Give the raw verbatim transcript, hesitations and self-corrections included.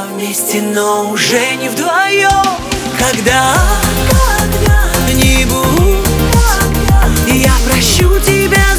вместе, но уже не вдвоем. Когда-нибудь я прощу тебя.